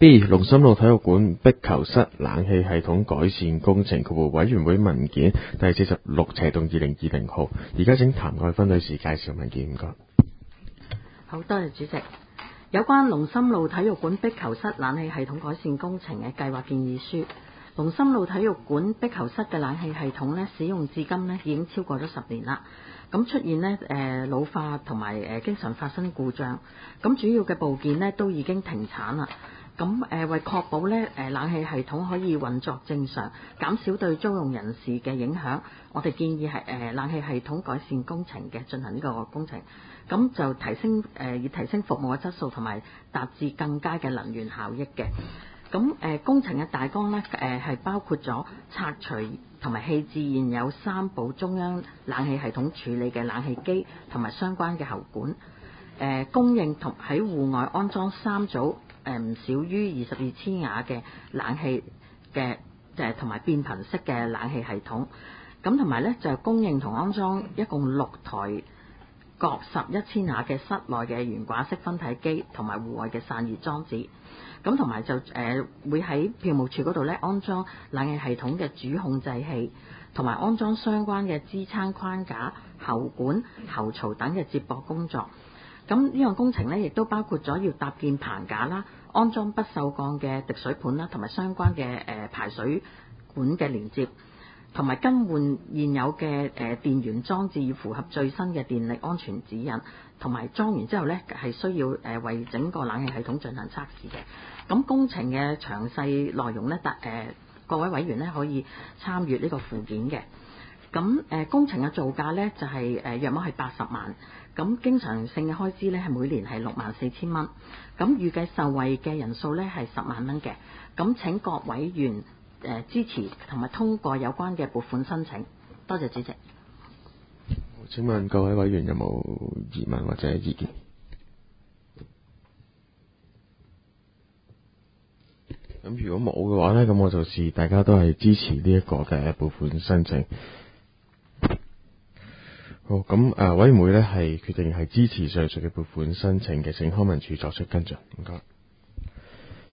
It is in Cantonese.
B. 龍琛路體育館壁球室冷氣系統改善工程括弧委員會文件第46/2020號。而家請譚愛芬女士介紹文件，唔該。 好，多謝主席。有關龍琛路體育館壁球室冷氣系統改善工程嘅計劃建議書。龍琛路體育館壁球室嘅冷氣系統呢，使用至今呢已經超過咗10年啦。咁出現呢老化同埋經常發生故障。咁主要嘅部件呢都已經停產啦。咁為確保呢冷氣系統可以運作正常，減少對租用人士嘅影響，我哋建議係冷氣系統改善工程嘅進行呢個工程。咁就以提升服務嘅質素同埋達至更佳嘅能源效益嘅。咁工程嘅大綱呢係包括咗拆除同埋棄置現有3部中央冷氣系統處理嘅冷氣機同埋相關嘅喉管。供應同喺戶外安裝3組唔少於22千瓦嘅冷氣嘅同埋變頻式嘅冷氣系統。咁同埋呢就供應同安裝一共6台各11千瓦嘅室內嘅懸掛式分體機同埋戶外嘅散熱裝置。咁同埋就會喺票務處嗰度咧安裝冷氣系統嘅主控制器，同埋安裝相關嘅支撐框架、喉管、喉槽等嘅接駁工作。咁呢項工程咧亦都包括咗要搭建棚架啦、安裝不鏽鋼嘅滴水盤啦，同埋相關嘅排水管嘅連接，同埋更換現有嘅電源裝置，要符合最新嘅電力安全指引，同埋裝完之後呢係需要為整個冷氣系統進行測試嘅。咁工程嘅詳細內容呢，各位委員呢可以參閱呢個附件嘅。咁工程嘅造價呢，就係約莫係80萬，咁經常性嘅開支呢，係每年係64,000蚊，咁預計受惠嘅人數呢，係10萬蚊嘅。咁請各委員支持同埋通過有關嘅撥款申請。多謝主席。 請問各位委員有冇疑問或者意見？咁如果冇嘅話呢，咁我就視大家都係支持呢一個嘅撥款申請。好，咁委員會呢係決定係支持上述嘅撥款申請嘅，請康文署作出跟進。唔該。